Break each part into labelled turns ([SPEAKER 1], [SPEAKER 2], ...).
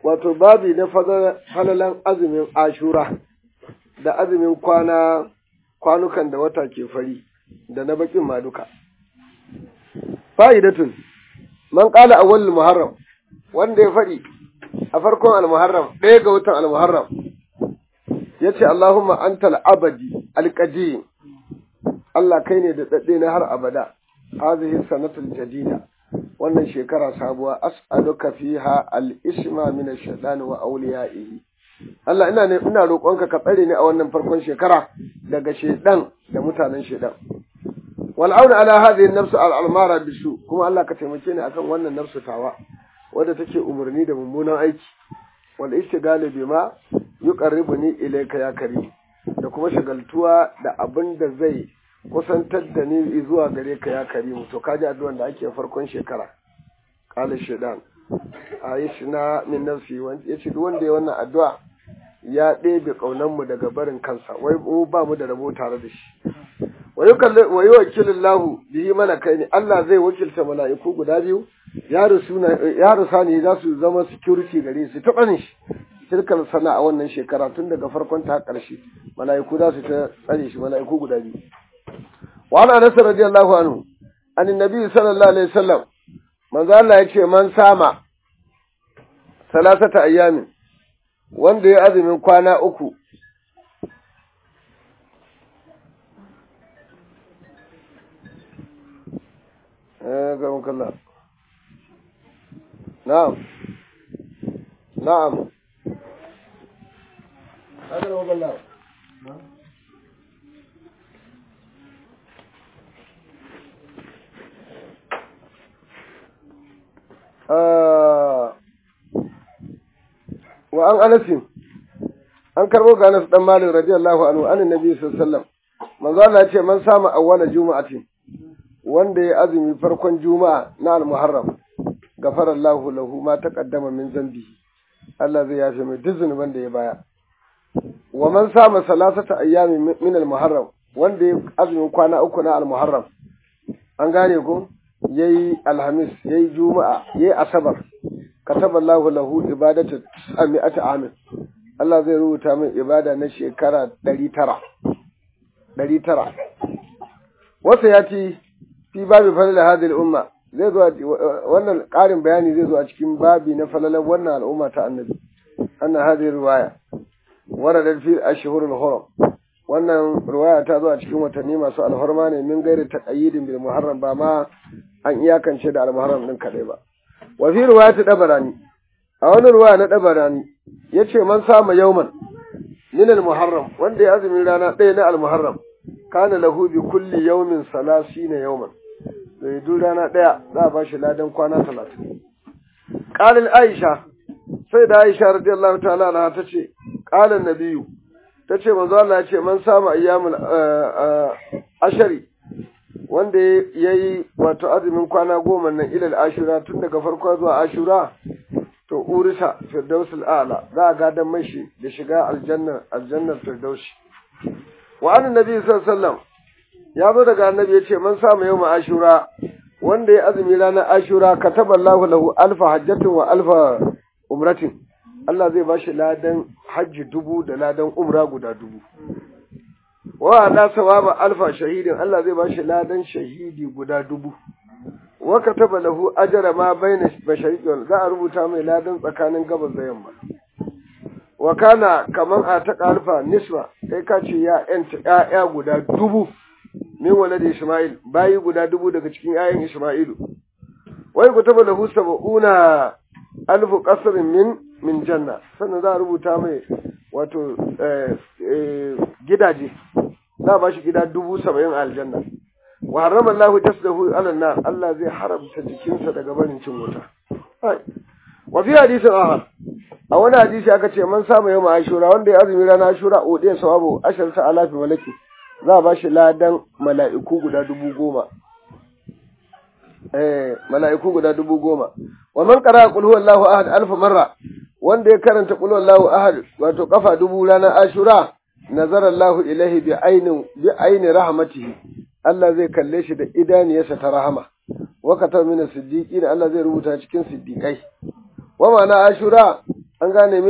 [SPEAKER 1] wato babi na falalan azumin ashura da azumin kwanukan da wata ke fari da na bakin ma duka. Fa'idatun, man ƙala a wallin Muharram, wanda ya faɗi a farkon al-Muharram, ɗaya ga watan al-Muharram, ya ce, Allahumma antal abadi alƙadi, Allah kai ne da ɗaɗɗe na har abada, hazihi sanatul jadida, wannan shekara sabuwa, as'aluka fiha al-isma min ash-shaytan wa awliya'ihi. Allah ina roƙonka ka tsare ni a wannan farkon shekara daga shedan da mutanen shedan. Wal auna ala hadhihi an-nafs al-almara bisu, kuma Allah ka taimake ni akan wannan nafsu tawa wadda take umarni da mummunan aiki. Wal istighali bima yuqarribuni ilayka ya karim, da kuma shagaltuwa da abin da zai kusantar da ni zuwa gare ka ya karimu. To kaji addu'an da ake farkon shekara. Qala shaytan ayishna min nafsi, yace duk wanda ya wannan addu'a ya ɗebe kaunan mu daga barin kansa, wai mu ba mu da rabo tare da shi. Wa yuwakkilullahu bihi malakaini, Allah zai wakilta mala'iku guda biyu ya rusani za su zama security gare su ta banin shi tilkal sana a wannan shekara tun daga farkon ta ƙarshe. Mala'iku za su ta tsare shi, mala'iku guda biyu. Wa ana Anas radiyallahu anhu an annabi sallallahu alaihi wasallam, manzo Allah yace man sama salasata ayyamin, wanda ya azumin kwana uku na'am hada wallah wa an Anas an karbo ga Anas dan Malik radiyallahu anhu annabi sallallahu alaihi wasallam, manzo Allah ya ce man sama awwala juma'atin, wanda ya azumi farkon juma'a na al-Muharram, gafara Allahu lahu ma taqaddama min zambihi, Allah zai yafe mai duk zunuban da ya baya. Wa man sama salasata ayyami min al-Muharram, wanda ya azumi kwana uku na al-Muharram, an gane ko, yayi Alhamis, yayi Juma'a, yayi Asabar, kataba Allahu lahu ibadatu 100 amin, Allah zai rubuta min ibada na shekara 900. Wasa yati fi babi falala hadhihi al-umma, zai zo wannan ƙarin bayani zai zo a cikin babi na falalan wannan al'umma ta annabi. Anna hadhihi riwaya waradat fi ashhur al-hurum, wannan riwaya ta zo a cikin watanni masu alhurma ne, min gairi taqayyidin bil muharram, ba ma an iyakance da al-muharram din kadai ba. Wa fi riwayat Dabarani, a wani riwaya na Dabarani yace man sama yawman min al-muharram, wanda ya azumi rana ɗaya na al-muharram, kana lahu bi kulli yawmin 30 yawman, da duk rana ɗaya za a ba shi ladan kwana 30. Ƙalin Aisha, sai da Aisha radiyallahu ta'ala anha ta ce, ƙalin Nabiyu, ta ce manzo Allah ya ce man samu ayyamul ashari, wanda ya yi wato azumin kwana 10 nan ilal ashura, tun daga farko zuwa ashura, to urisa firdausul a'la, za a gadan mashi da shiga aljannar firdausi. Wa annabi sallallahu alaihi wasallam ya zo daga annabi ya ce man samu yau ashura, wanda ya azumi ranar ashura, kataba Allahu lahu alfa hajjatin wa alfa umratin, Allah zai bashi ladan hajji 1000 da ladan umra guda 1000. Wa ala sawaba alfa shahidin, Allah zai bashi ladan shahidi guda 1000. Wa kataba lahu ajra ma baina bashariqin, za a rubuta mai ladan tsakanin gabas da yamma. Wa kana kaman a ta alfa niswa, kai ka ce ya guda 1000 min walad Isma'il, bayi guda 1000 daga cikin ƴaƴan Isma'ilu. Wai ku taba lahu 70 alfu qasrin min janna, sannan za a rubuta mai wato gidaje, za a bashi gida 70 a aljanna. Wa harrama Allahu jasdahu ala nar, Allah zai haramta jikinsa daga barin cin wuta. Wa fi hadisin ahad, a wani hadisi aka ce man samu yau ashura, wanda ya azumi ranar ashura odiya sawabu 10,000 malaki, za a ba shi ladan mala'iku guda 10,000. Mala'iku guda 10,000. Wa man qara qul huwallahu ahad 1000 marra, wanda ya karanta qul huwallahu ahad wato kafa 1000 ranar ashura, nazara Allahu ilaihi bi aini rahmatihi, Allah zai kalle shi da idaniyarsa ta rahama. Wa katab min as-siddiqin, Allah zai rubuta cikin siddiqai. Wa ma'ana ashura an gane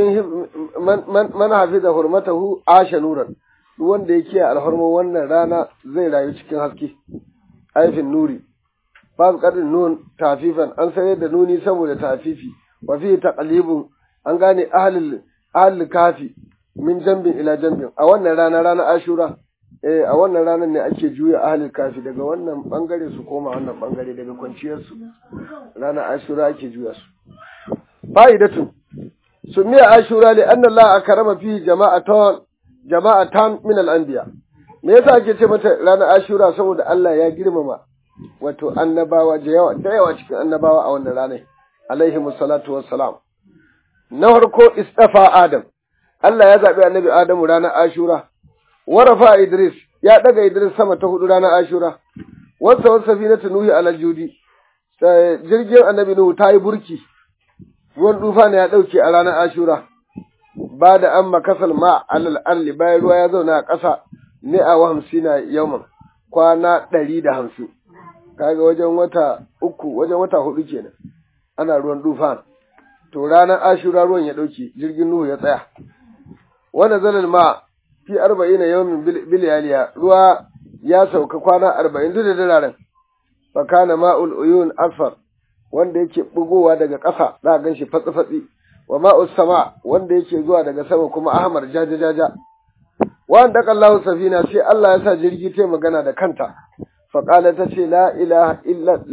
[SPEAKER 1] man hafiza hurmatahu asha nuran, duk wanda ya kiyaye alhurma wannan rana zai rayu cikin haske. Aifin nuri ba kadin nun tafifan, an sayar da nuni saboda tafifi. Wa fi taqlibun, an gane ahlul kafi min jambin ila jambin. A wannan rana Ashura, a wannan ranar ne ake juya ahlul kafi daga wannan bangare su koma wannan bangare daga kwanciyar su. Ranar Ashura ake juya su. Fa'idatun sumiya Ashura li anna Allah akrama fi jama'atan min al-anbiya. Me yasa ake ce mata ranar Ashura? Saboda Allah ya girmama wato annabawa da yawa cikin annabawa a wannan ranar alaihimus salatu wassalam. Na farko istafa Adam, Allah ya zabi annabi Adamu ranar Ashura. Warafa Idris, ya daga Idris sama ta 4 ranar Ashura. Wasa safinatu Nuhi alal judi, jirgin annabi Nuhu ta yi burki, ruwan dufa ne ya dauke a ranar Ashura. Ba da an makasal ma alal arli, bayan ruwa ya zauna a ƙasa 150 yawman, kwana 150. Kaga wajen wata 4 kenan ana ruwan dufa. To ranar Ashura ruwan ya dauke, jirgin Nuhu ya tsaya. Wannan zalal ma fi 40 yawmin bil yaliya, ruwa ya sauka kwana 40 duk da dararen. Fa kana ma'ul uyun asfar, wanda yake bugowa daga ƙasa za a ganshi fatsi-fatsi. Wa ma'us sama, wanda yake zuwa daga sama kuma ahmar jaja. Wa an daka Allahu safina, sai Allah ya sa jirgi ta magana da kanta. Fa qala ta ce la ilaha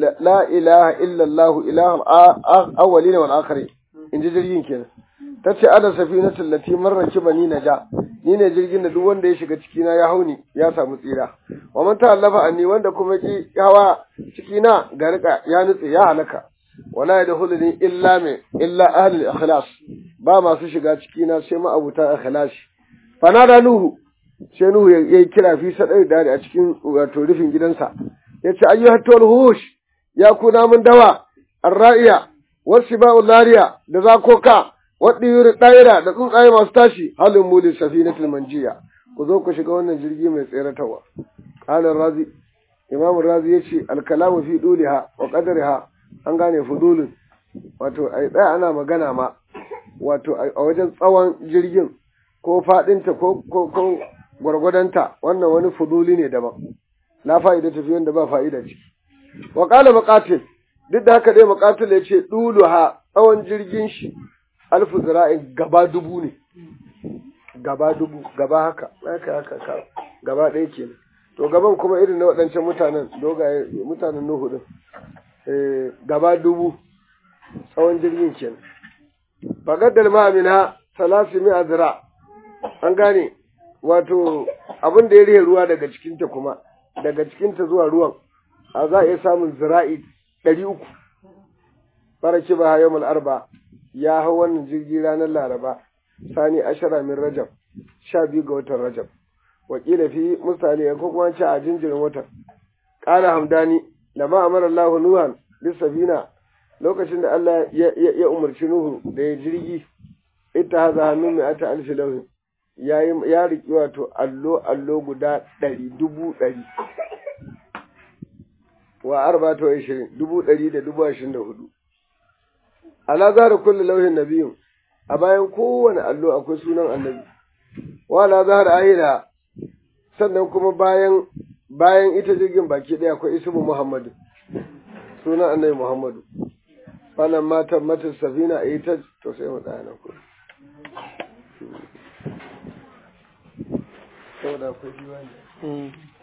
[SPEAKER 1] illa Allah ilahul awwalin wal akhirin. Inji jirgin kenan. Ta ce ana safinatul lati marraki bani naja, ni ne jirgin da duk wanda ya shiga cikina ya hauni ya samu tsira. Wa man ta'allafa anni, wanda kuma ki hawa cikina garika ya nutse ya halaka. Wala yadkhuluni illa ahlul ikhlas, ba masu shiga cikina sai ma abuta ikhlas. Fanada Nuhu, sai Nuhu yayi kira fi sadai dare a cikin wato rufin gidansa. Yace ayyuhat tulhush, ya kuna mun dawa arra'iya wasiba'ul lariya da zakoka wadda yuri ɗaira da tsuntsaye masu tashi, halin muli safinatul manjiya, ku zo ku shiga wannan jirgi mai tseratarwa. Qala Razi, Imam Razi yace al-kalamu fi duliha wa qadriha, an gane fudulun, wato ai tsaya ana magana ma wato a wajen tsawon jirgin ko fadinta ko gwargwadonta, wannan wani fuduli ne daban, la fa'ida tafi wanda ba fa'ida ciki. Wa qala Muqatil, duk da haka dai Muqatil yace duluha, tsawon jirgin shi alfu zira'in gaba 1000 ne, gaba 1000, gaba haka gaba ɗaya ke. To gaban kuma irin na waɗancan mutanen dogaye, mutanen Nuhu din, gaba 1000 tsawon jirgin ke. Bagaddal ma'amina 300 zira, an gane wato abin da ya rihe ruwa daga cikinta, kuma daga cikinta zuwa ruwan a za a iya samun zira'i 300. Faraki ba yawmul arba, ya hau wannan jirgi ranar Laraba, sani 10 min Rajab, 12 ga watan Rajab. Wakila fi misali ya kuma ce a jinjirin watan. Ƙara Hamdani, da ma amara Allah Nuhan lissafina, lokacin da Allah ya umarci Nuhu da ya jirgi, ita haza hannun mai ata alfi lauhin, ya riƙi wato allo guda 100,000. Wa 24, 124. Ala zahar kullu lauhin nabiyyun, a bayan kowane allo akwai sunan annabi. Wa ala zahar ahira, sannan kuma bayan ita jirgin baki ɗaya akwai ismu Muhammadu, sunan annabi Muhammadu. Falan matan mata safina ita, to sai mu tsaya nan ko. Saboda akwai diwani.